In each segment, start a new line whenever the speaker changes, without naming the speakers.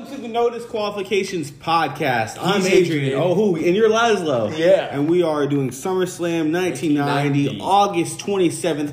to the No Disqualifications podcast. I'm
He's
Adrian. And you're Laszlo.
Yeah.
And we are doing SummerSlam 1990, August 27th,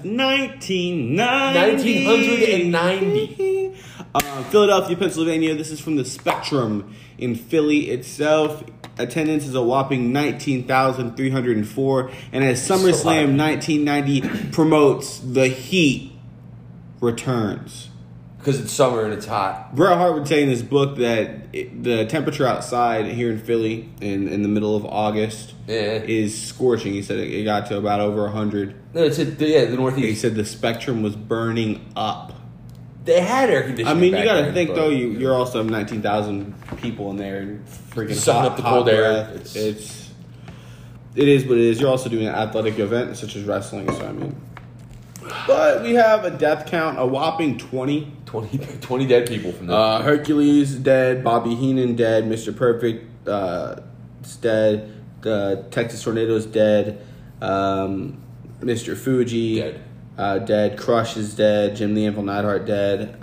1990. Philadelphia, Pennsylvania. This is from the Spectrum in Philly itself. Attendance is a whopping 19,304. And as SummerSlam 1990 promotes, the heat returns.
Because it's summer and it's hot.
Bret Hart would say in his book that the temperature outside here in Philly in the middle of August is scorching. He said it got to about over 100.
No, the Northeast.
He said the Spectrum was burning up.
They had air conditioning.
I mean, you got to
then,
think, though, you're also 19,000 people in there and freaking
sucking
hot,
up the cold air.
It is what it is. You're also doing an athletic event such as wrestling, so I mean. But we have a death count, a whopping 20
dead people from that.
Hercules dead, Bobby Heenan dead, Mr. Perfect is dead, the Texas Tornado's dead, Mr. Fuji dead, Crush is dead, Jim the Anvil Neidhart dead,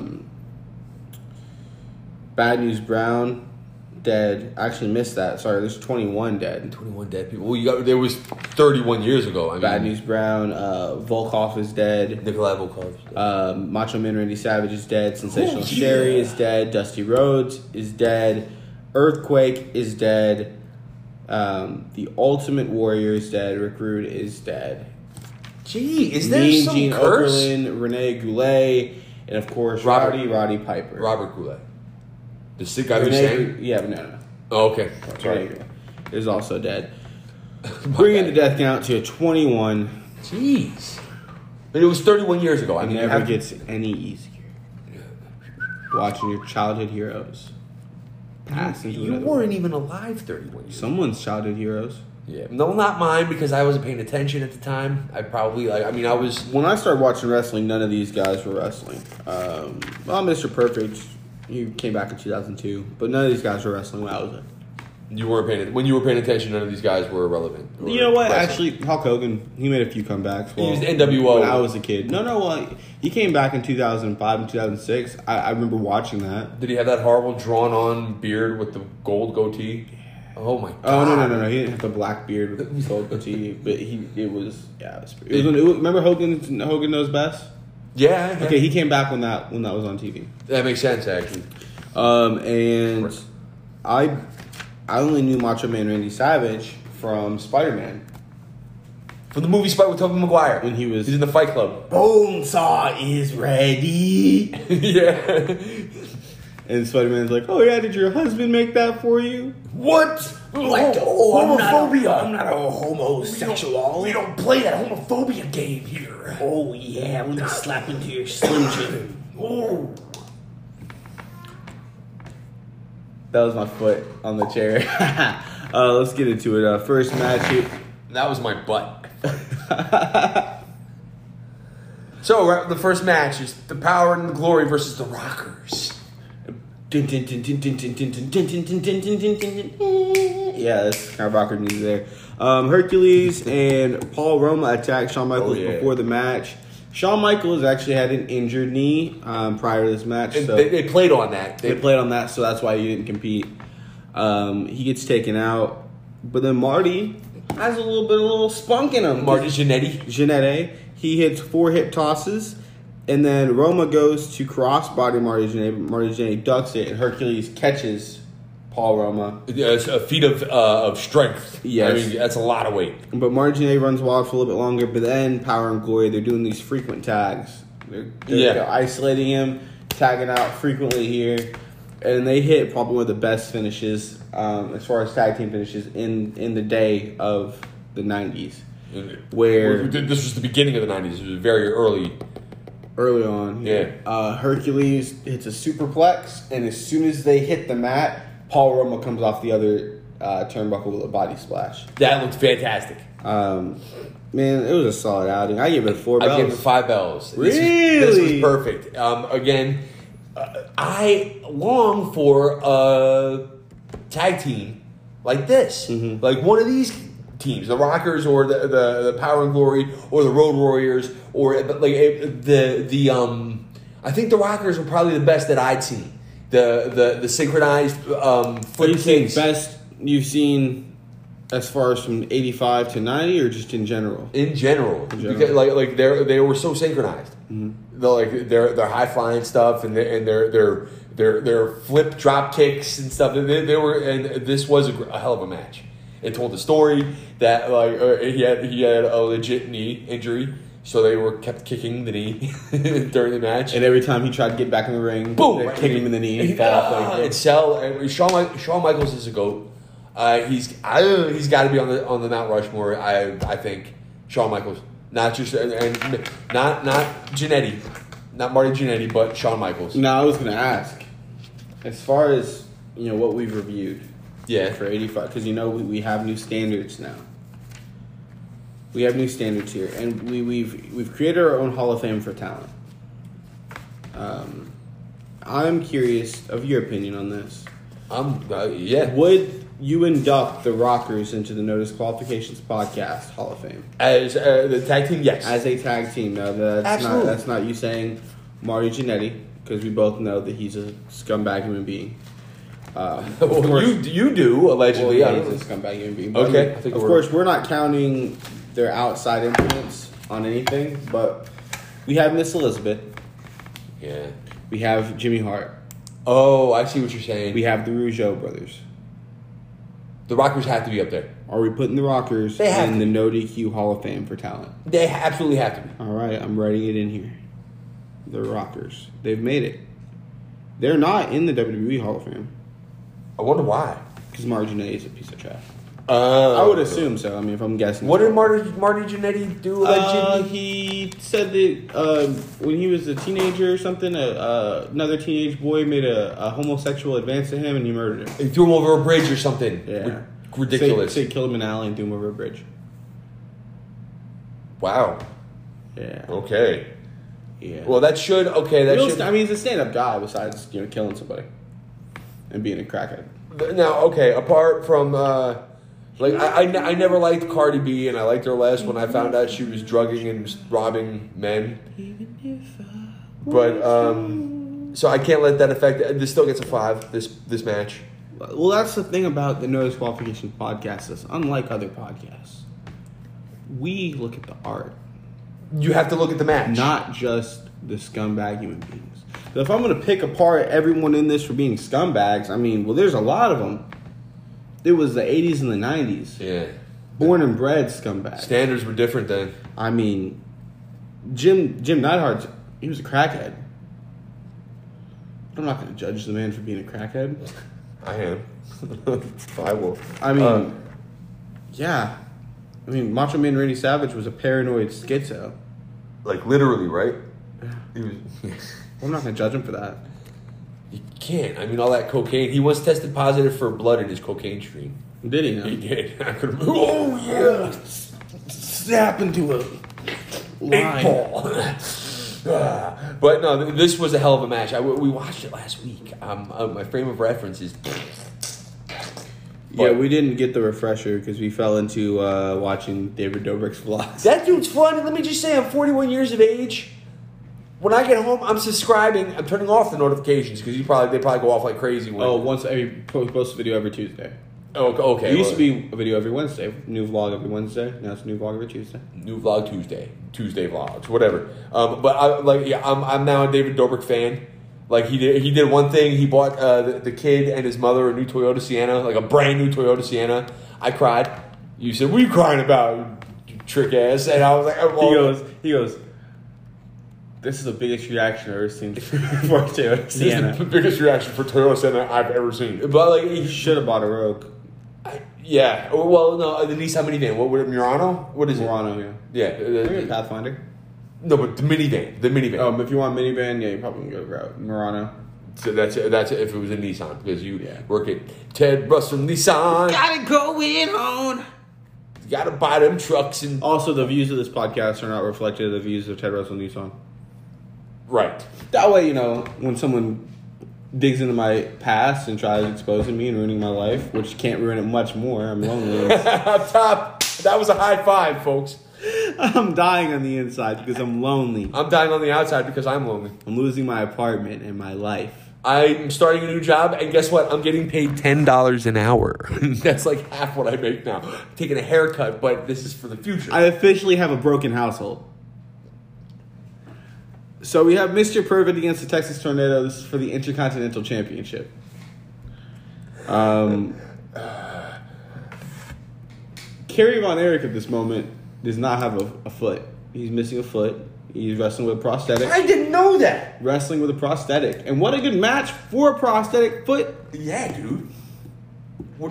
Bad News Brown dead. I actually missed that. Sorry, there's 21 dead.
21 dead people. Well, there was 31 years ago. I mean,
Bad News Brown, Volkov is dead.
Nikolai Volkov is dead.
Macho Man Randy Savage is dead. Sensational Sherry is dead. Dusty Rhodes is dead. Earthquake is dead. The Ultimate Warrior is dead. Rick Rude is dead.
Gee, is there
Mean
some
Gene
curse?
Okerlund, Rene Goulet, and of course Roddy Piper.
Robert Goulet. The sick guy who sang?
Yeah, but no.
Oh, okay. Sorry.
Rene is also dead. Bringing the death count to 21.
Jeez. But it was 31 years ago.
It never gets any easier. Watching your childhood heroes pass into
You
another
weren't
world.
even alive 31 years ago.
Someone's childhood heroes.
Yeah. No, not mine, because I wasn't paying attention at the time. I was...
When I started watching wrestling, none of these guys were wrestling. Mr. Perfect, he came back in 2002, but none of these guys were wrestling when I was in.
When you were paying attention, none of these guys were relevant.
You know what?
Wrestling.
Actually, Hulk Hogan, he made a few comebacks.
He was NWO.
When I was a kid. He came back in 2005 and 2006. I remember watching that.
Did he have that horrible drawn-on beard with the gold goatee? Oh my god!
Oh no! He didn't have the black beard with the gold goatee, but it was remember Hogan Knows Best?
Yeah.
Okay, he came back when that was on TV.
That makes sense, actually.
And I only knew Macho Man Randy Savage from Spider-Man.
From the movie Spike with Tobey Maguire.
When he's
in the Fight Club.
Bonesaw is ready.
Yeah.
And Spider-Man's like, oh yeah, did your husband make that for you?
What?
Homophobia. I'm not a homosexual.
We don't play that homophobia game here.
Oh yeah, let me slap into your Slim Jim.
Oh.
That was my foot on the chair. Let's get into it. First match here.
That was my butt. So, the first match is the Power and the Glory versus the Rockers.
Yeah, that's kind of awkward music there. Hercules and Paul Roma attacked Shawn Michaels before the match. Shawn Michaels actually had an injured knee prior to this match.
And
so
they played on that.
They played on that, so that's why he didn't compete. He gets taken out. But then Marty has a little spunk in him.
Marty Jannetty.
He hits 4 hip tosses. And then Roma goes to crossbody Marty Jannetty. Marty Jannetty ducks it, and Hercules catches Paul Roma.
It's a feat of strength.
Yes.
I mean, that's a lot of weight.
But Marty Jannetty runs wild for a little bit longer. But then Power and Glory, they're doing these frequent tags. They're isolating him, tagging out frequently here. And they hit probably one of the best finishes as far as tag team finishes in the day of the 90s. Where
this was the beginning of the 90s. It was very early
on.
Yeah.
Hercules hits a superplex, and as soon as they hit the mat, Paul Roma comes off the other turnbuckle with a body splash.
That looked fantastic.
Man, it was a solid outing. I gave it 4 bells.
I gave it 5 bells.
Really?
This was perfect. Again, I long for a tag team like this.
Mm-hmm.
Like one of these teams, the Rockers or the Power and Glory or the Road Warriors I think the Rockers were probably the best that I'd seen the synchronized flip
you think
kicks.
best you've seen as far as from 85 to 90, or just in general?
In general. Because like they were so synchronized.
Mm-hmm.
Their high flying stuff and their flip drop kicks and stuff. They were, and this was a hell of a match. It told the story that he had a legit knee injury, so they kept kicking the knee during the match.
And every time he tried to get back in the ring,
boom,
they'd kick him in the knee and fall off.
And Shawn Michaels is a GOAT. He's got to be on the Mount Rushmore. I think Shawn Michaels, not just and not Jannetty, not Marty Jannetty, but Shawn Michaels.
No, I was going to ask, as far as what we've reviewed, for 85, because we have new standards now. We have new standards here, and we've created our own Hall of Fame for talent. I'm curious of your opinion on this. Would you induct the Rockers into the No Disqualifications Podcast Hall of Fame
as the tag team? Yes,
as a tag team. No, that's not you saying Marty Jannetty, because we both know that he's a scumbag human being.
You do allegedly.
Well, he's a scumbag human being. But
okay,
of course we're not counting their outside influence on anything, but we have Miss Elizabeth.
Yeah.
We have Jimmy Hart.
Oh, I see what you're saying.
We have the Rougeau brothers.
The Rockers have to be up there.
Are we putting the Rockers in the No DQ Hall of Fame for talent?
They absolutely have to be.
All right, I'm writing it in here. The Rockers. They've made it. They're not in the WWE Hall of Fame.
I wonder why.
Because Marty Jannetty is a piece of trash. I would assume so. I mean, if I'm guessing.
What did Marty Jannetty do allegedly?
He said that when he was a teenager or something, another teenage boy made a homosexual advance to him and he murdered him.
He threw him over a bridge or something.
Yeah.
Ridiculous.
Say killed him in an alley and threw him over a bridge.
Wow.
Yeah.
Okay.
Yeah.
Well, that should...
I mean, he's a stand-up guy besides, killing somebody and being a crackhead.
Now, okay, apart from... I never liked Cardi B, and I liked her less when I found out she was drugging and robbing men. But so I can't let that affect. This still gets a 5. This match.
Well, that's the thing about the No Disqualification podcast. Is unlike other podcasts, we look at the art.
You have to look at the match,
not just the scumbag human beings. So if I'm going to pick apart everyone in this for being scumbags, I mean, well, there's a lot of them. It was the 80s and the 90s.
Yeah.
Born and bred scumbags.
Standards were different then.
I mean, Jim Neidhart, he was a crackhead. I'm not going to judge the man for being a crackhead.
I am. I will.
I mean, yeah. I mean, Macho Man Randy Savage was a paranoid schizo.
Like, literally, right? He was.
I'm not going to judge him for that.
You can't. I mean, all that cocaine. He once tested positive for blood in his cocaine stream.
Did he? No?
He did.
Oh, yeah. Snap into a line.
Ball. But no, this was a hell of a match. We watched it last week. My frame of reference is...
Yeah, we didn't get the refresher because we fell into watching David Dobrik's vlogs.
That dude's fun. Let me just say, I'm 41 years of age. When I get home, I'm subscribing. I'm turning off the notifications because they probably go off like crazy.
He posts a video every Tuesday.
Oh, okay.
It used to be a video every Wednesday. New vlog every Wednesday. Now it's a new vlog every Tuesday.
New vlog Tuesday. Tuesday vlogs. Whatever. But I'm now a David Dobrik fan. Like he did one thing. He bought the kid and his mother a new Toyota Sienna, like a brand new Toyota Sienna. I cried. You said, "What are you crying about, you trick ass?" And I was like,
He goes. This is the biggest reaction I've ever seen for Toyota Sienna.
This is the biggest reaction for Toyota Sienna I've ever seen. But like,
he should have bought a Rogue.
Yeah. Well, no, the Nissan minivan. What would it? Murano? What is
Murano,
it? Yeah.
A Pathfinder.
No, but the minivan. The minivan.
Oh, if you want minivan, yeah, you probably can go Murano.
So that's if it was a Nissan because you work at Ted Russell Nissan.
Gotta go in on.
You gotta buy them trucks and.
Also, the views of this podcast are not reflected in the views of Ted Russell Nissan.
Right.
That way, when someone digs into my past and tries exposing me and ruining my life, which can't ruin it much more. I'm lonely.
Up top. That was a high five, folks.
I'm dying on the inside because I'm lonely.
I'm dying on the outside because I'm lonely.
I'm losing my apartment and my life.
I'm starting a new job, and guess what? I'm getting paid $10 an hour. That's like half what I make now. I'm taking a haircut, but this is for the future.
I officially have a broken household. So we have Mr. Perfect against the Texas Tornadoes for the Intercontinental Championship. Kerry Von Erich at this moment does not have a foot. He's missing a foot. He's wrestling with a prosthetic.
I didn't know that.
Wrestling with a prosthetic. And what a good match for a prosthetic foot.
Yeah, dude. What?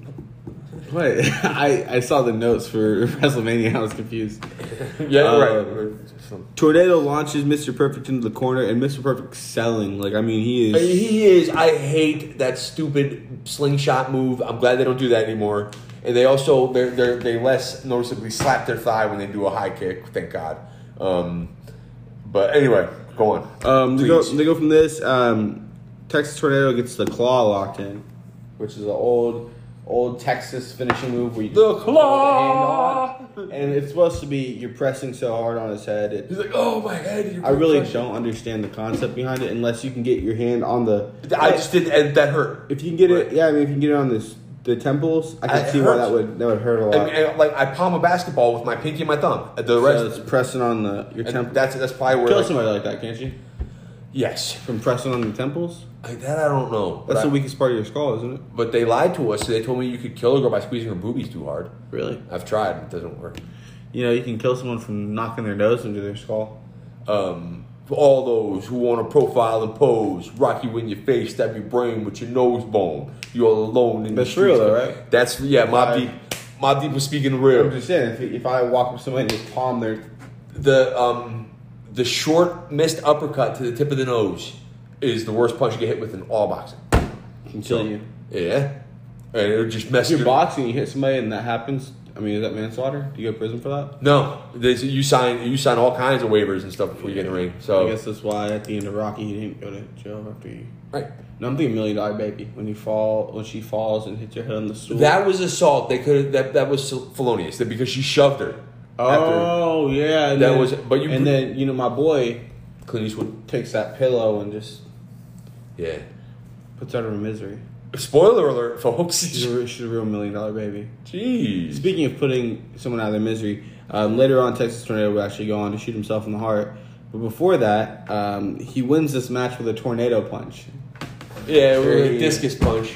I saw the notes for WrestleMania. I was confused.
Yeah, right.
Tornado launches Mr. Perfect into the corner, and Mr. Perfect's selling. Like, I mean, he is.
He is. I hate that stupid slingshot move. I'm glad they don't do that anymore. And they also they less noticeably slap their thigh when they do a high kick. Thank God. But anyway, go on.
They go from this. Texas Tornado gets the claw locked in, which is an old Texas finishing move where you
the claw,
and it's supposed to be you're pressing so hard on his head.
He's like, oh my head.
I really don't understand the concept behind it unless you can get your hand on the.
I just did, and that hurt.
If you can get it, yeah. I mean, if you can get it on the temples, I can see why that would hurt a lot.
And like I palm a basketball with my pinky and my thumb. The rest,
so it's pressing on your temple.
That's probably where
kill somebody like that, can't you?
Yes,
from pressing on the temples.
That I don't know.
That's the weakest part of your skull, isn't it?
But they lied to us. So they told me you could kill a girl by squeezing her boobies too hard.
Really?
I've tried. It doesn't work.
You know, you can kill someone from knocking their nose into their skull.
For all those who want to profile and pose, rock you in your face, stab your brain with your nose bone. You're alone in the streets.
That's real, though, right?
That's Mobb Deep. Mobb Deep was speaking real.
I'm just saying, if I walk up to somebody and just palm their
the short missed uppercut to the tip of the nose is the worst punch you get hit with in all boxing.
Can kill you.
Yeah, and it'll just mess.
If you're boxing, you hit somebody, and that happens. I mean, is that manslaughter? Do you go to prison for that?
No, you sign all kinds of waivers and stuff before you get in the ring. So
I guess that's why at the end of Rocky, he didn't go to jail after he.
Right.
No, I'm thinking $1 Million Baby when she falls and hits her head on the stool.
That was assault. They could that was felonious because she shoved her.
Oh yeah, and then my boy
Clint Eastwood
takes that pillow and just puts her out of her misery.
Spoiler alert, folks.
She's a real $1 Million Baby.
Jeez.
Speaking of putting someone out of their misery, later on, Texas Tornado will actually go on to shoot himself in the heart. But before that, he wins this match with a tornado punch.
Yeah, with a discus punch.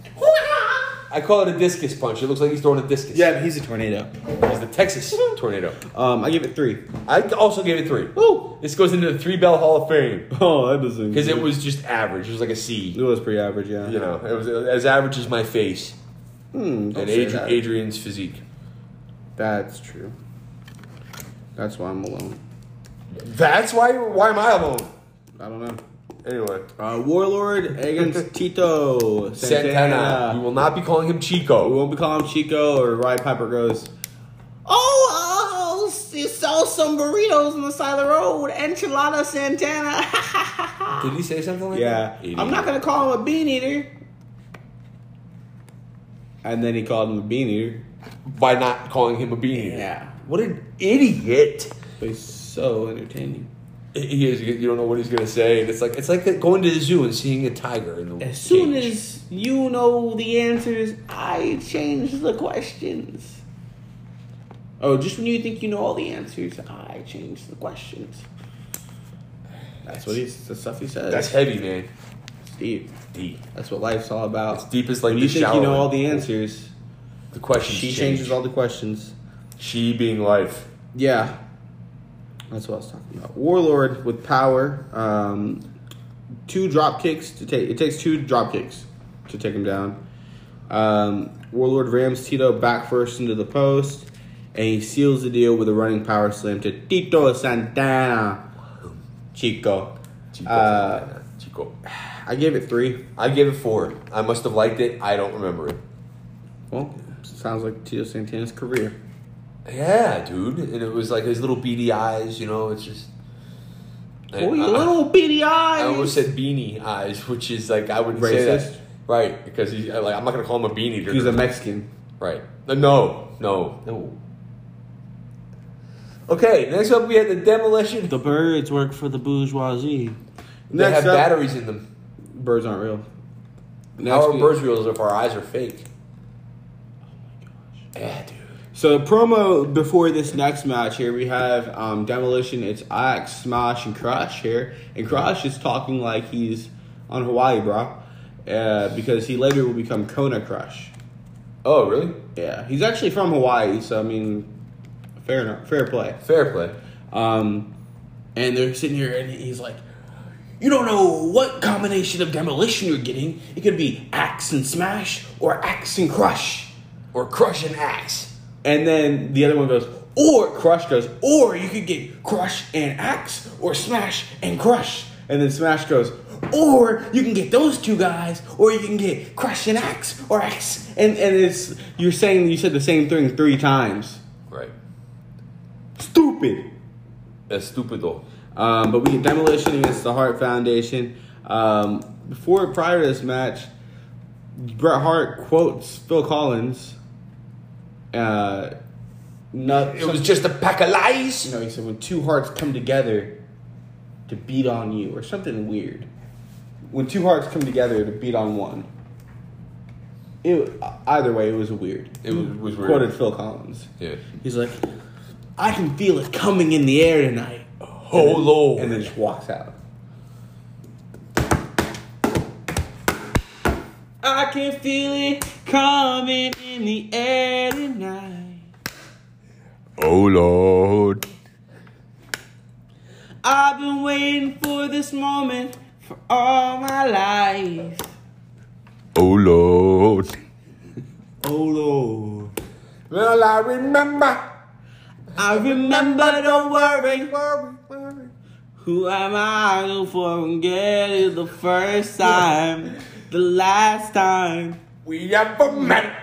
I call it a discus punch. It looks like he's throwing a discus.
Yeah, but he's a tornado.
He's the Texas Tornado.
I give it 3.
I also gave it 3.
Ooh.
This goes into the 3-bell Hall of Fame.
Oh, that doesn't.
Because it was just average. It was like a C.
It was pretty average, yeah.
You know, it was as average as my face. And Adrian's physique.
That's true. That's why I'm alone.
That's why? Why am I alone?
I don't know.
Anyway.
Warlord against Tito Santana.
We will not be calling him Chico.
We won't be calling him Chico, or Roddy Piper goes, you sell some burritos on the side of the road. Enchilada Santana.
Did he say something like that?
Yeah. I'm not going to call him a bean eater. And then he called him a bean eater.
By not calling him a bean eater.
Yeah.
What an idiot.
But he's so entertaining.
He is. You don't know what he's going to say. And it's like going to the zoo and seeing a tiger in the
As soon as you know the answers, I change the questions. Oh, just when you think you know all the answers, I change the questions. That's the stuff he says.
That's heavy, man.
It's deep.
Deep.
That's what life's all about.
It's deep as like
when
the
you think
shower.
You know all the answers.
The questions
She changes all the questions.
She being life.
Yeah. That's what I was talking about. Warlord with power. 2 drop kicks to take. It takes 2 drop kicks to take him down. Warlord rams Tito back first into the post, and he seals the deal with a running power slam to Tito Santana. Chico.
Chico.
I gave it 3.
I gave it 4. I must have liked it. I don't remember it.
Well, sounds like Tito Santana's career.
Yeah, dude. And it was like his little beady eyes, you know, it's just...
Oh, your little beady eyes!
I almost said beanie eyes, which is like, I wouldn't
Racist?
say that. Right, because he's like, I'm not going to call him a beanie eater.
He's a Mexican.
Right. No. Okay, next up we had the Demolition.
The birds work for the bourgeoisie.
They have batteries in them.
Birds aren't real.
How are birds real if our eyes are fake?
Oh my gosh.
Yeah, dude.
So promo before this next match here, we have Demolition. It's Axe, Smash, and Crush here. And Crush is talking like he's on Hawaii, bro. Because he later will become Kona Crush.
Oh, really?
Yeah. He's actually from Hawaii, so I mean, fair play.
Fair play.
And they're sitting here and he's like, you don't know what combination of Demolition you're getting. It could be Axe and Smash or Axe and Crush.
Or Crush and Axe.
And then the other one goes, or Crush goes, or you could get Crush and Axe or Smash and Crush. And then Smash goes, or you can get those two guys, or you can get Crush and Axe or Axe. And it's, you said the same thing 3 times.
Right.
Stupid.
That's stupid though.
But we get Demolition against the Hart Foundation. Prior to this match, Bret Hart quotes Phil Collins.
It was just a pack of lies.
He said, when 2 hearts come together to beat on you, or something weird. When 2 hearts come together to beat on one. Either way, it was weird.
It was weird.
Quoted Phil Collins.
Yeah.
He's like, I can feel it coming in the air tonight.
Oh, Lord.
And then just walks out. I can feel it coming in the air tonight.
Oh, Lord.
I've been waiting for this moment for all my life.
Oh, Lord.
Oh, Lord.
Well, I remember,
don't worry. Who am I to forget it the first time, the last time
we ever met.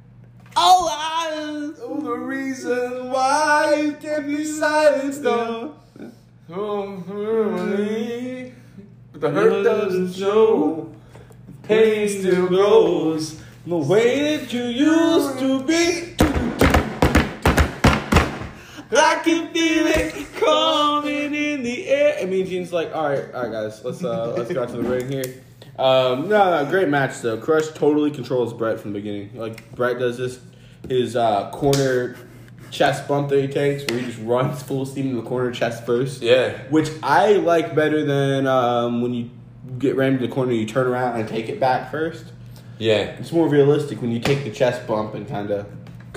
Oh,
the reason why you kept me silent still. But the hurt doesn't show. Pain still grows. The way that you used to be.
I can feel it coming in the air. I mean, Gene's like, all right, guys, let's go out to the ring here. No, great match though. Crush totally controls Bret from the beginning. Like Bret does his corner chest bump that he takes, where he just runs full steam in the corner chest first.
Yeah,
which I like better than when you get rammed in the corner, you turn around and take it back first.
Yeah,
it's more realistic when you take the chest bump and kind of.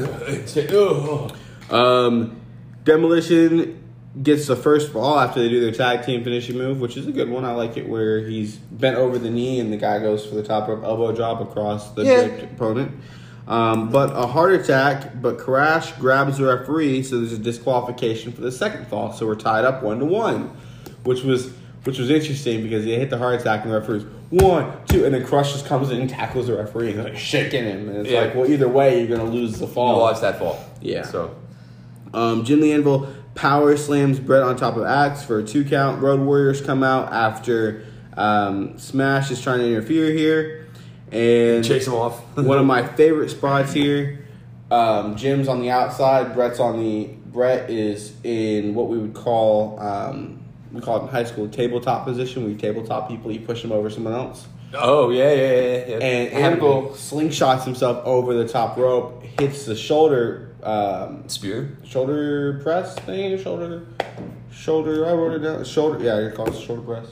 Demolition gets the first fall after they do their tag team finishing move, which is a good one. I like it where he's bent over the knee and the guy goes for the top rope elbow drop across the draped opponent. But a heart attack, but Crash grabs the referee, so there's a disqualification for the second fall. So we're tied up 1-1, which was interesting because they hit the heart attack and the referee's 1, 2, and then Crush just comes in and tackles the referee and like shaking him, and it's like, well, either way you're gonna lose the fall.
You lost that fall.
Yeah.
So.
Jim the Anvil power slams Bret on top of Axe for a 2 count. Road Warriors come out after Smash is trying to interfere here. And
chase him off.
One of my favorite spots here. Jim's on the outside. Bret is in what we would call, we call it in high school, tabletop position. Where you tabletop people, you push them over someone else.
Oh, yeah.
And Anvil slingshots himself over the top rope, hits the shoulder...
spear?
Shoulder press thing? Shoulder, I wrote it down. Shoulder, yeah, you call it shoulder press.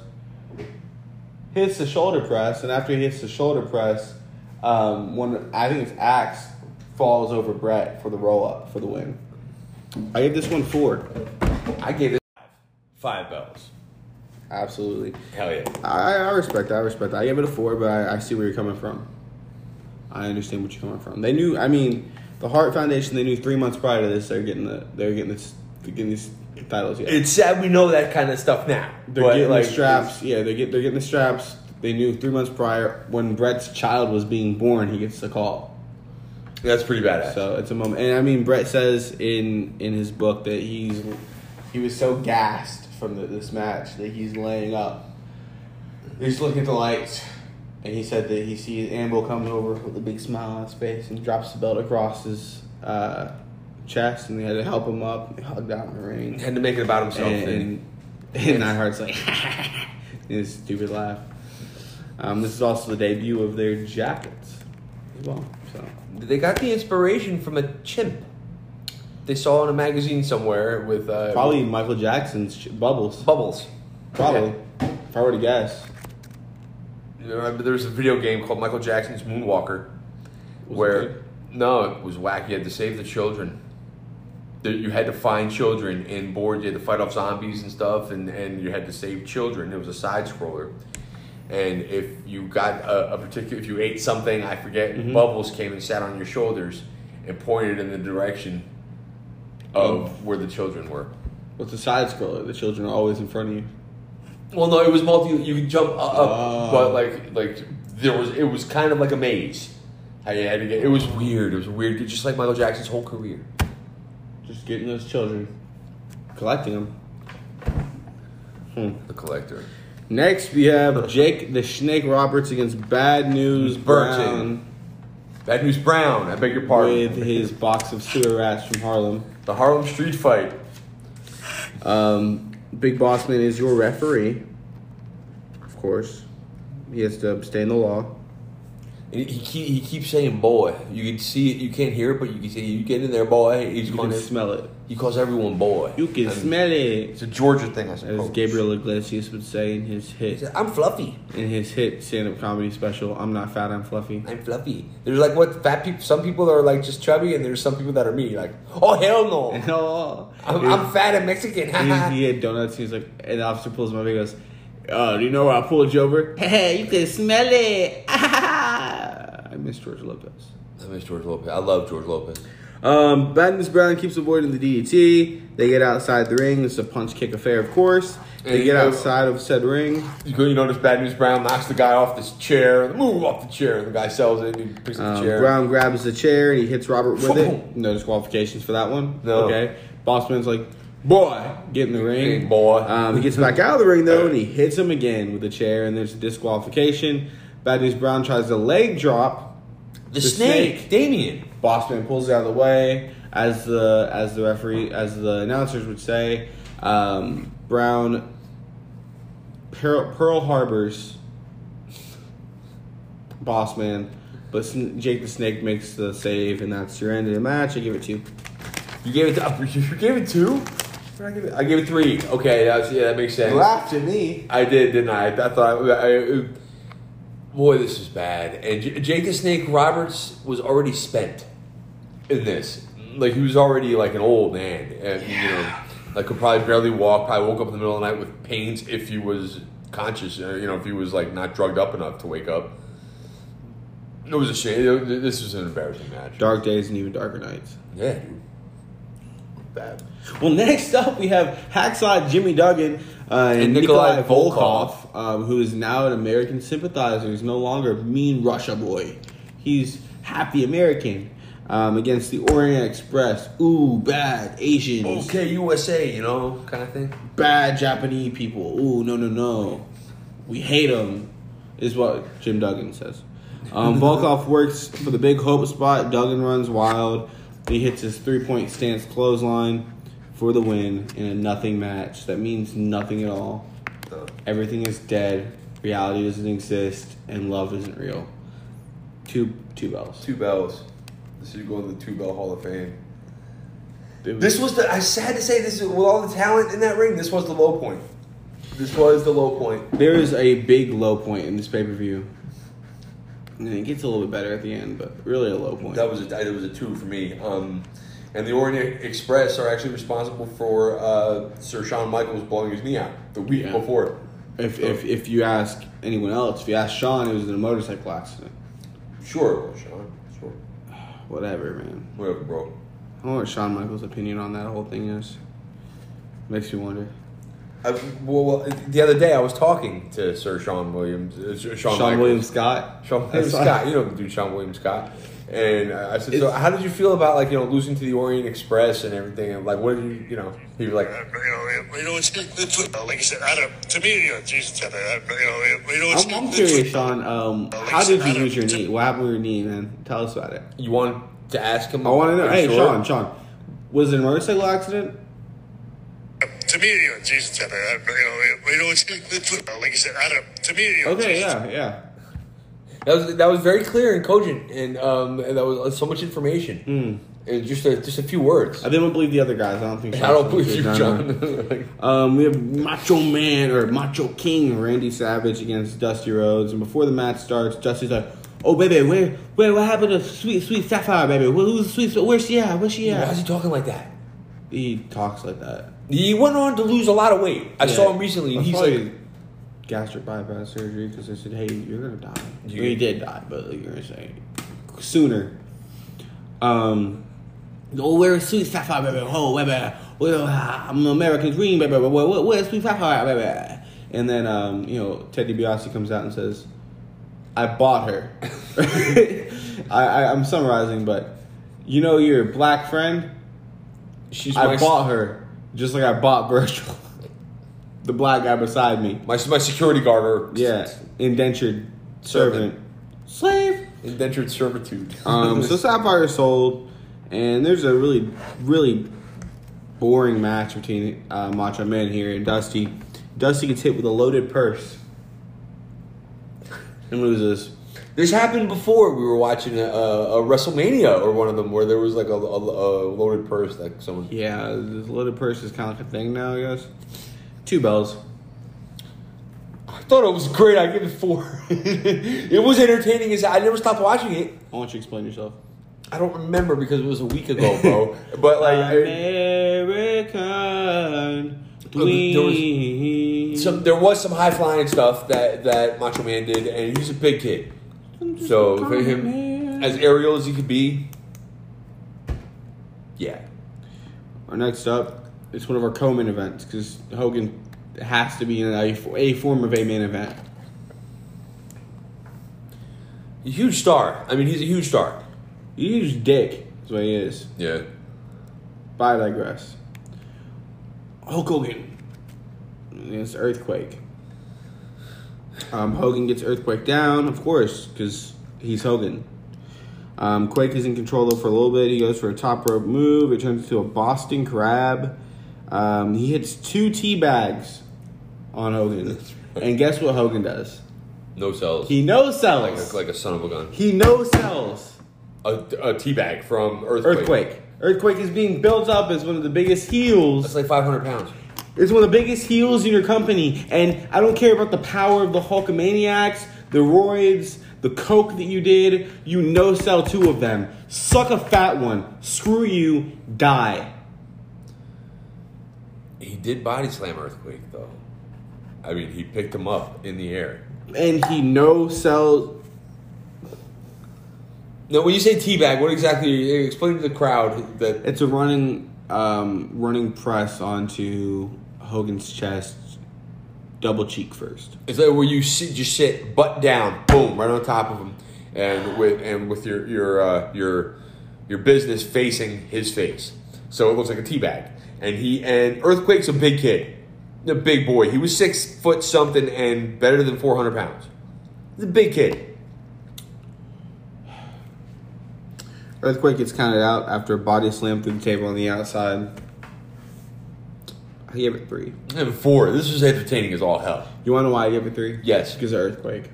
Hits the shoulder press, and after he hits the shoulder press, I think it's Axe falls over Bret for the roll up for the win. I gave this one 4.
I gave it 5 bells.
Absolutely.
Hell yeah.
I respect that. I gave it a 4, but I see where you're coming from. I understand what you're coming from. They knew, the Hart Foundation, they knew 3 months prior to this they're getting these titles. Yeah.
It's sad we know that kind of stuff now.
They're getting the straps. Yeah, they're getting the straps. They knew 3 months prior when Bret's child was being born, he gets the call.
That's pretty badass.
So it's a moment, and Bret says in his book that he was so gassed from this match that he's laying up. He's looking at the lights. And he said that he sees Anvil come over with a big smile on his face and drops the belt across his chest, and they had to help him up. They hugged out in the ring.
Had to make it about himself.
And Neidhart's like, his stupid laugh. This is also the debut of their jackets as well. So
they got the inspiration from a chimp. They saw in a magazine somewhere with
probably Michael Jackson's Bubbles.
Bubbles.
Probably. Yeah. If I were to guess.
There was a video game called Michael Jackson's Moonwalker. No, it was wacky. You had to save the children. You had to find children in boards. You had to fight off zombies and stuff, and you had to save children. It was a side scroller. And if you got if you ate something, I forget, Bubbles came and sat on your shoulders and pointed in the direction of where the children were.
What's a side scroller? The children are always in front of you.
Well, no, it was you could jump up, but it was kind of like a maze. How you had to get. It was weird. It was weird, just like Michael Jackson's whole career.
Just getting those children, collecting them.
The collector.
Next, we have Jake the Snake Roberts against Bad News Brown.
Bad News Brown, I beg your pardon.
With his box of sewer rats from Harlem.
The Harlem Street Fight.
Big Boss Man is your referee. Of course. He has to abstain the law.
He keeps saying boy. You can see it, you can't hear it, but you can see you get in there, boy.
You can smell it.
He calls everyone boy.
You can smell it.
It's a Georgia thing, I suppose.
As Gabriel Iglesias would say in his hit.
He said, I'm fluffy.
In his hit stand-up comedy special, I'm not fat, I'm fluffy.
I'm fluffy. There's like what fat people. Some people are like just chubby, and there's some people that are me. Like, oh hell no.
No.
I'm fat and Mexican.
he had donuts. He's like, and the officer pulls him over. He goes, do you know where I pulled you over? Hey, you can smell it. I miss George Lopez.
I love George Lopez.
Bad News Brown keeps avoiding the DDT. They get outside the ring. It's a punch-kick affair, of course. They get outside of said ring.
You notice Bad News Brown knocks the guy off this chair. Move off the chair. And the guy sells it and he picks up the chair.
Brown grabs the chair and he hits Robert with it. No disqualifications for that one.
No.
Okay. Bossman's like, boy, get in the ring.
Hey, boy.
He gets back out of the ring, though, and he hits him again with the chair, and there's a disqualification. Bad News Brown tries to leg drop
the snake, Damien.
Bossman pulls it out of the way, as the announcers would say. Brown Pearl Harbors Bossman, but Jake the Snake makes the save, and that's your end of the match. I give it 2.
You gave it 2? I gave it 3. Okay, that makes sense.
You laughed at me.
I did, didn't I? I thought. Boy, this is bad. And Jake the Snake Roberts was already spent in this. Like, he was already like an old man. And, like, could probably barely walk. Probably woke up in the middle of the night with pains if he was conscious. If he was, like, not drugged up enough to wake up. It was a shame. This was an embarrassing match.
Dark days and even darker nights.
Yeah, dude. Bad.
Well, next up we have Hacksaw Jimmy Duggan and Nikolai Volkov, who is now an American sympathizer. He's no longer mean Russia boy. He's happy American against the Orient Express. Ooh, bad Asians.
Okay, USA, kind of thing.
Bad Japanese people. Ooh, no. We hate them, is what Jim Duggan says. Volkov works for the big hope spot. Duggan runs wild. He hits his 3-point stance clothesline for the win in a nothing match. That means nothing at all. Everything is dead. Reality doesn't exist, and love isn't real. Two bells.
2 bells. This should go in the 2-bell Hall of Fame. This was I sad to say this with all the talent in that ring. This was the low point. This was the low point.
There is a big low point in this pay-per-view. And it gets a little bit better at the end, but really a low point.
That was a 2 for me. And the Orient Express are actually responsible for Sir Shawn Michaels blowing his knee out the week before.
If you ask anyone else, if you ask Shawn, it was in a motorcycle accident.
Sure, Shawn. Sure.
Whatever, man.
Whatever, bro.
I wonder what Shawn Michaels' opinion on that whole thing is. Makes me wonder.
The other day I was talking to Sir Shawn Williams.
Shawn William Scott?
Sean William Scott. You know the dude, Sean William Scott. And I said, so how did you feel about, losing to the Orient Express and everything? And, what did you, he was like...
it's like you said, to me, Jesus said that,
I'm curious, Sean, how did you lose your knee? What happened with your knee, man? Tell us about it.
You want to ask him?
I want to know. Hey, sure. Sean, was it a motorcycle accident?
to me, Jesus, like I said, to me,
Okay, yeah.
That was very clear and cogent, and that was so much information. And just a few words.
I didn't believe the other guys. I don't think.
I don't believe you, John.
We have Macho Man or Macho King Randy Savage against Dusty Rhodes, and before the match starts, Dusty's like, "Oh baby, where what happened to Sweet Sapphire, baby? Who's Sweet? Where's she at? Where's she at?"
Why is he talking like that?
He talks like that.
He went on to lose a lot of weight. I saw him recently, and he's like
gastric bypass surgery because they said, "Hey, you're gonna die." He did die, but you're gonna say sooner. Oh, where's Sweet Sapphire, baby? Oh, baby. Well, I'm an American Dream, baby. Where's Sweet Sapphire, baby? And then, Ted DiBiase comes out and says, I bought her. I'm summarizing, but your black friend? I bought her, just like I bought Virgil. The black guy beside me.
My security guard.
Yeah, indentured servant. Slave.
Indentured servitude.
So Sapphire is sold. And there's a really, really boring match between Macho Man here and Dusty. Dusty gets hit with a loaded purse and loses.
This happened before. We were watching a WrestleMania or one of them where there was like a loaded purse that someone.
Yeah, this loaded purse is kind of like a thing now, I guess. 2 bells.
I thought it was great. I give it 4. It was entertaining as I never stopped watching it.
I want you to explain yourself.
I don't remember because it was a week ago, bro. But like
American Dream.
There was some high flying stuff that Macho Man did, and he's a big kid. So for him, as aerial as he could be, yeah.
Our next up, it's one of our co-main events because Hogan has to be in a form of a main event.
A huge star. I mean, he's a huge star.
Huge dick is what he is.
Yeah.
But I digress. Hulk Hogan against Earthquake. Hogan gets Earthquake down, of course, because he's Hogan. Quake is in control though for a little bit. He goes for a top rope move. It turns into a Boston Crab. He hits 2 tea bags on Hogan. And guess what Hogan does?
No sells.
He no sells.
Like a son of a gun.
He no sells.
A teabag from Earthquake.
Earthquake is being built up as one of the biggest heels.
That's like 500 pounds.
It's one of the biggest heels in your company. And I don't care about the power of the Hulkamaniacs, the roids, the coke that you did. You no sell 2 of them. Suck a fat one. Screw you. Die.
He did body slam Earthquake, though. I mean, he picked him up in the air.
And he no sells.
Now, when you say teabag, what exactly? Explain to the crowd that
it's a running press onto Hogan's chest, double cheek first.
It's like where you just sit butt down, boom, right on top of him, and with your business facing his face, so it looks like a teabag. And Earthquake's a big kid, a big boy. He was 6 foot something and better than 400 pounds. He's a big kid.
Earthquake gets counted out after a body slam through the table on the outside. I gave it 3.
I gave it 4. This was entertaining as all hell.
You want to know why I gave it 3?
Yes.
Because of Earthquake.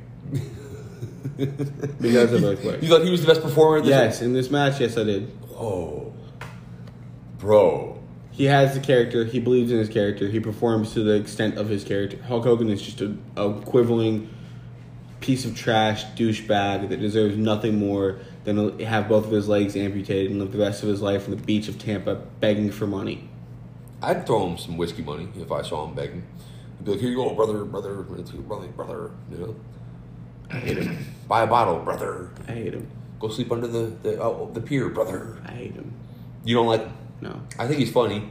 Because of Earthquake.
You thought he was the best performer in this
Yes, in this match, yes I did.
Whoa. Bro.
He has the character. He believes in his character. He performs to the extent of his character. Hulk Hogan is just a quivering piece of trash douchebag that deserves nothing more than to have both of his legs amputated and live the rest of his life on the beach of Tampa begging for money.
I'd throw him some whiskey money if I saw him begging. I'd be like, here you go, brother, you know?
I hate him.
Buy a bottle, brother.
I hate him.
Go sleep under the pier, brother.
I hate him.
You don't like him?
No.
I think he's funny.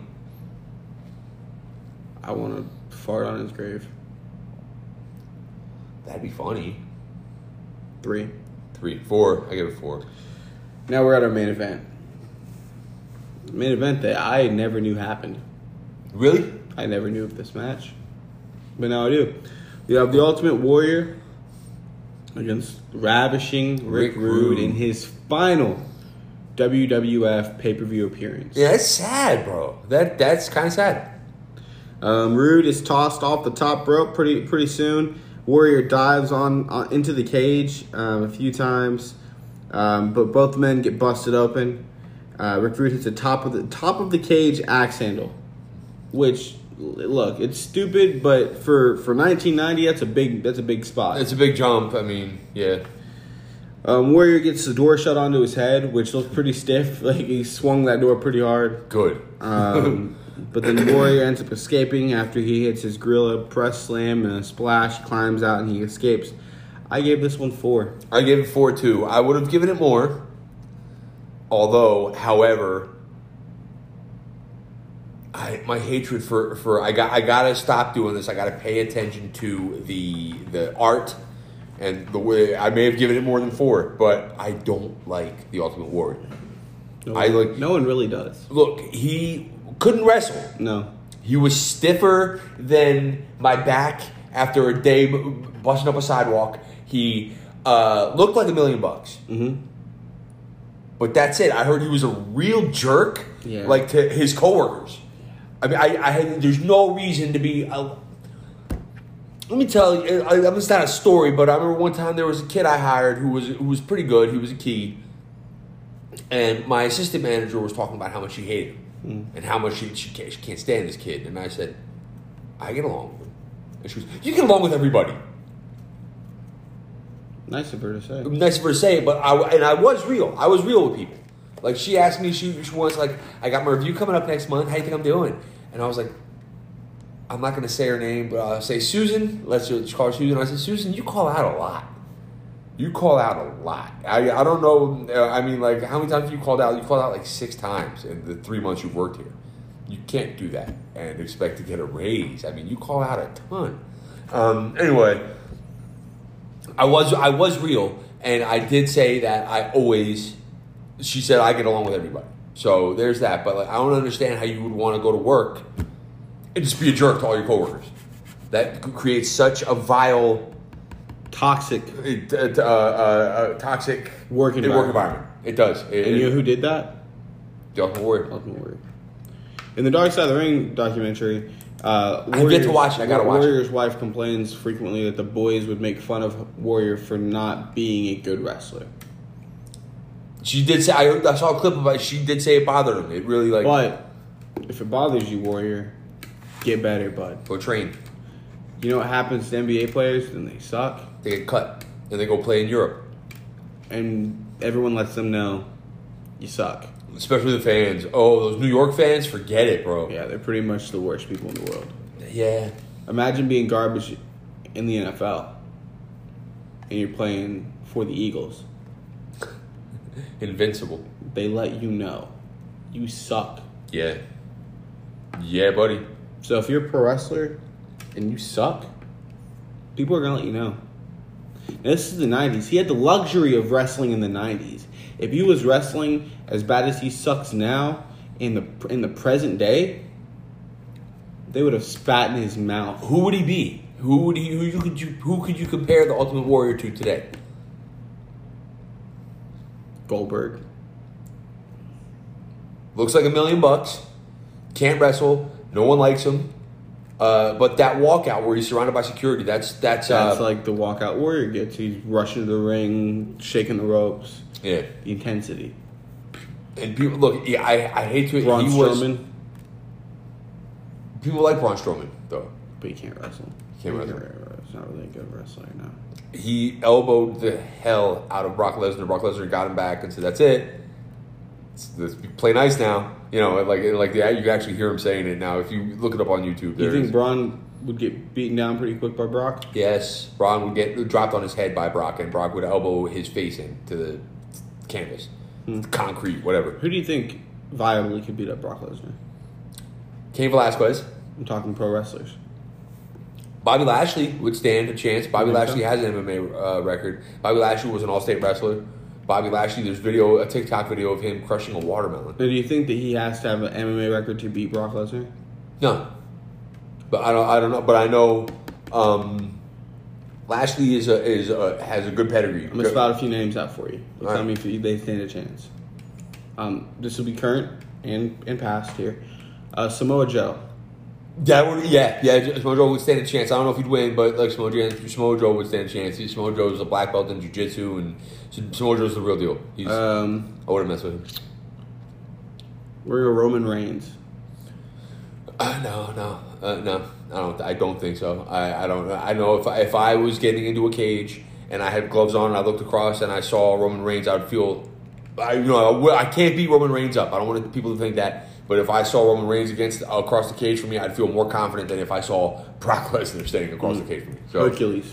I want to fart on his grave.
That'd be funny.
3.
3. 4. I give it 4.
Now we're at our main event. Main event that I never knew happened.
Really?
I never knew of this match. But now I do. We have the Ultimate Warrior against Ravishing Rick Rude in his final WWF pay-per-view appearance.
Yeah, it's sad, bro. That's kind of sad.
Rude is tossed off the top rope pretty soon. Warrior dives on into the cage a few times, but both men get busted open. Rick Rude hits the top of the cage axe handle, which, look, it's stupid, but for 1990, that's a big spot.
It's a big jump. I mean, yeah.
Warrior gets the door shut onto his head, which looks pretty stiff. Like, he swung that door pretty hard.
Good.
But then Warrior ends up escaping after he hits his gorilla press slam and a splash. He climbs out and he escapes. I gave this one 4.
I gave it 4 too. I would have given it more. Although, however, my hatred for I gotta stop doing this. I gotta pay attention to the art and the way. I may have given it more than 4, but I don't like the Ultimate Warrior.
No one really does.
Look, he couldn't wrestle.
No.
He was stiffer than my back after a day busting up a sidewalk. He looked like $1 million.
Mm-hmm.
But that's it. I heard he was a real jerk, like to his coworkers. I mean, there's no reason to be. Let me tell you, it's not a story, but I remember one time there was a kid I hired who was pretty good. He was a key, and my assistant manager was talking about how much she hated him and how much she can't stand this kid. And I said, I get along with him. And she was, you get along with everybody.
Nice of her to say.
Nice of her to say, but I was real. I was real with people. Like, she asked me, she was like, I got my review coming up next month. How do you think I'm doing? And I was like, I'm not going to say her name, but I'll say Susan. Let's just call her Susan. I said, Susan, you call out a lot. You call out a lot. I don't know. I mean, like, how many times have you called out? You called out like 6 times in the 3 months you've worked here. You can't do that and expect to get a raise. I mean, you call out a ton. Anyway, I was real, and I did say that I always. She said I get along with everybody, so there's that. But like, I don't understand how you would want to go to work and just be a jerk to all your coworkers. That creates such a vile,
toxic
work environment. It does.
And you know who did that?
The Ultimate Warrior.
In the Dark Side of the Ring documentary,
I get to watch it. I gotta watch it.
Warrior's wife complains frequently that the boys would make fun of Warrior for not being a good wrestler.
She did say, I saw a clip of it. She did say it bothered him. It really like.
But if it bothers you, Warrior, get better, bud.
Go train.
You know what happens to NBA players? Then they suck.
They get cut and they go play in Europe.
And everyone lets them know you suck.
Especially the fans. Oh, those New York fans, forget it, bro.
Yeah, they're pretty much the worst people in the world.
Yeah.
Imagine being garbage in the NFL and you're playing for the Eagles.
Invincible.
They let you know you suck.
Yeah. Yeah, buddy.
So if you're a pro wrestler and you suck, people are going to let you know. Now, this is the 90s. He had the luxury of wrestling in the 90s. If he was wrestling as bad as he sucks now in the present day, they would have spat in his mouth.
Who would he be? Who could you compare the Ultimate Warrior to today?
Goldberg.
Looks like $1 million. Can't wrestle. No one likes him. But that walkout where he's surrounded by security, that's
like the walkout Warrior gets. He's rushing to the ring, shaking the ropes.
Yeah.
The intensity.
And people look. Yeah, I hate to.
Braun Strowman.
People like Braun Strowman though,
but he can't wrestle.
He's
not really a good wrestler now.
He elbowed the hell out of Brock Lesnar. Brock Lesnar got him back and said, "That's it. Let's play nice now." You know, like you can actually hear him saying it now. If you look it up on YouTube,
you think Braun would get beaten down pretty quick by Brock?
Yes, Braun would get dropped on his head by Brock, and Brock would elbow his face into the canvas, concrete, whatever.
Who do you think viably could beat up Brock Lesnar?
Cain Velasquez.
I'm talking pro wrestlers.
Bobby Lashley would stand a chance. Bobby Lashley has an MMA record. Bobby Lashley was an all-state wrestler. Bobby Lashley, there's a TikTok video of him crushing a watermelon.
Now, do you think that he has to have an MMA record to beat Brock Lesnar?
No, but I don't know. But I know Lashley has a good pedigree.
I'm gonna spout a few names out for you. You tell
right.
me if they stand a chance. This will be current and past here. Samoa Joe.
That would, Samoa Joe would stand a chance. I don't know if he'd win, but like Samoa Joe would stand a chance. Samoa Joe is a black belt in jiu-jitsu, and Samoa Joe's the real deal. I wouldn't mess with him.
We're a Roman Reigns.
No. I don't think so. I don't. I know if I was getting into a cage and I had gloves on and I looked across and I saw Roman Reigns, I would feel. I can't beat Roman Reigns up. I don't want people to think that. But if I saw Roman Reigns across the cage for me, I'd feel more confident than if I saw Brock Lesnar standing across the cage for me. So,
Hercules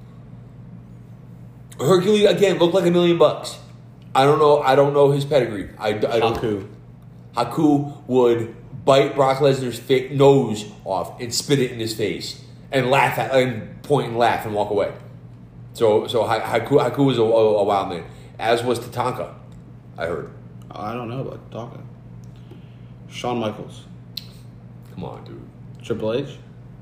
again looked like $1 million. I don't know his pedigree. I don't. Haku would bite Brock Lesnar's fake nose off and spit it in his face and laugh and point and laugh and walk away. So Haku was a wild man, as was Tatanka. I heard.
I don't know about Tatanka. Shawn Michaels.
Come on, dude.
Triple H.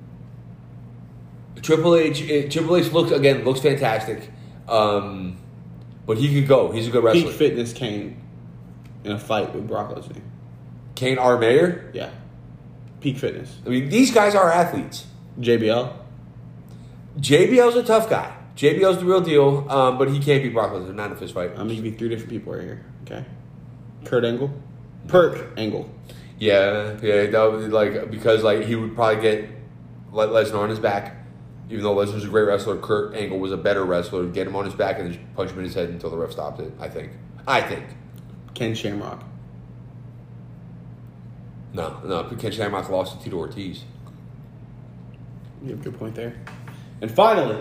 Triple H looks fantastic, but he could go. He's a good wrestler.
Peak fitness Kane in a fight with Brock Lesnar.
Kane R. Mayer?
Yeah. Peak fitness.
I mean, these guys are athletes.
JBL's
a tough guy. JBL's the real deal, but he can't beat Brock Lesnar. Not in a fist fight.
I'm going to give you 3 different people right here. Okay. Kurt Angle. Perk Angle.
Yeah, that would be because he would probably get Lesnar on his back. Even though Lesnar's a great wrestler, Kurt Angle was a better wrestler. Get him on his back and just punch him in his head until the ref stopped it. I think.
Ken Shamrock.
No. Ken Shamrock lost to Tito Ortiz.
You have a good point there. And finally,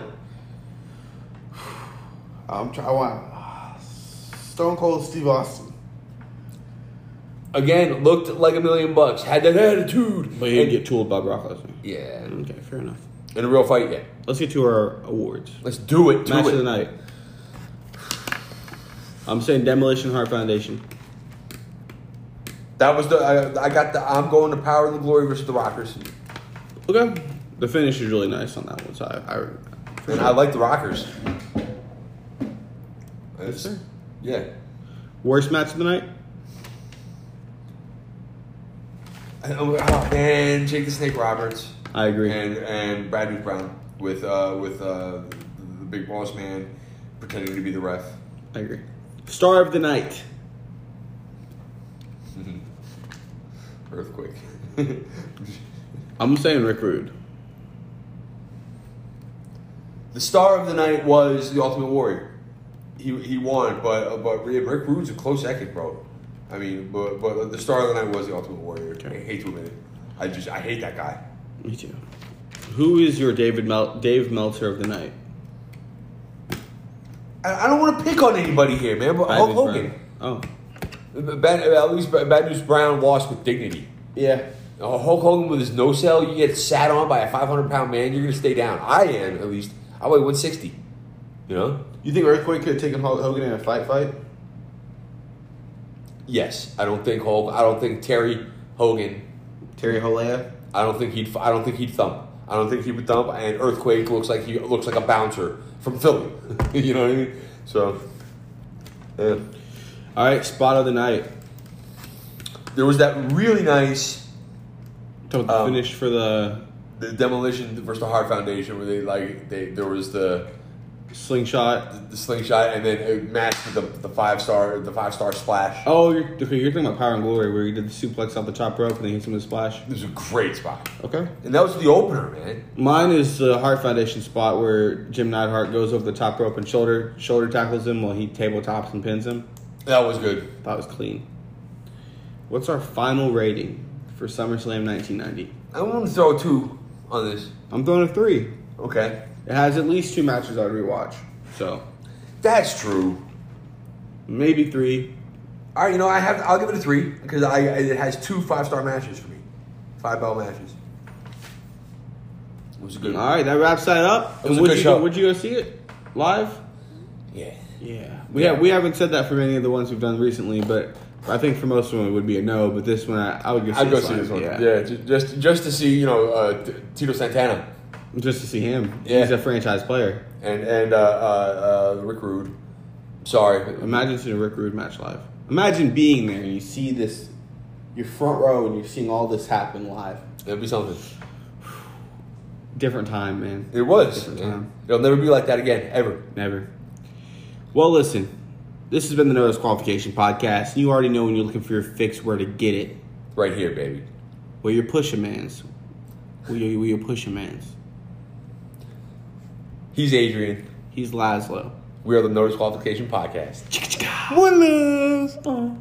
I want Stone Cold Steve Austin.
Again, looked like $1 million. Had that attitude.
But he didn't get tooled by Brock Lesnar.
Yeah.
Okay, fair enough.
In a real fight, yeah.
Let's get to our awards.
Let's do it.
Match of the night. I'm saying Demolition Heart Foundation.
That was I'm going to Power and the Glory versus the Rockers.
Okay. The finish is really nice on that one, so
I like the Rockers.
Yes, sir.
Yeah.
Worst match of the night?
Oh man, Jake the Snake Roberts.
I agree.
And Brad News Brown with the big boss man pretending to be the ref.
I agree. Star of the night.
Earthquake.
I'm saying Rick Rude.
The star of the night was the Ultimate Warrior. He won, but Rick Rude's a close second, bro. I mean, but the star of the night was the Ultimate Warrior. Okay. I hate to admit it. I hate that guy.
Me too. Who is your Dave Meltzer of the night?
I don't want to pick on anybody here, man. But Hulk Hogan.
Oh.
At least Bad News Brown lost with dignity.
Yeah.
Hulk Hogan with his no-sell, you get sat on by a 500-pound man, you're going to stay down. I am, at least. I weigh 160. You know?
You think Earthquake could have taken Hulk Hogan in a fight?
Yes. I don't think Terry Hogan.
Terry Holea?
I don't think he'd thump. I don't think he would thump, and Earthquake looks like a bouncer from Philly. You know what I mean? So, yeah.
All right, spot of the night.
There was that really nice
finish for the
Demolition versus the Heart Foundation, where there was the
slingshot,
the slingshot, and then it matched with the 5-star splash.
Oh, you're talking about Power and Glory, where he did the suplex off the top rope and then hits him with a splash.
It was a great spot.
Okay,
and that was the opener, man.
Mine is the Heart Foundation spot where Jim Neidhart goes over the top rope and shoulder tackles him while he tabletops and pins him.
That was good.
That was clean. What's our final rating for SummerSlam 1990?
I want to throw a 2 on this.
I'm throwing a 3.
Okay.
It has at least 2 matches I'd rewatch. So
that's true.
Maybe 3.
All right, I'll give it a 3 because it has 2 5-star matches for me. 5-bell matches. It was a good.
All right, that wraps that up.
It was a good show.
Would you go see it live?
Yeah.
Yeah. We haven't said that for many of the ones we've done recently, but I think for most of them it would be a no. But this one, I would go see
this one.
Yeah,
just to see Tito Santana.
Just to see him.
Yeah.
He's a franchise player.
And Rick Rude. Sorry.
Imagine seeing a Rick Rude match live. Imagine being there and you see this, your front row, and you're seeing all this happen live.
It'd be something.
Different time, man.
It was.
Different time.
It'll never be like that again, ever.
Never. Well, listen. This has been the No Disqualification Podcast. You already know when you're looking for your fix where to get it.
Right here, baby.
Where you're pushing mans. Where you're pushing mans.
He's Adrian.
He's Laszlo.
We are the No Disqualification Podcast.
One love.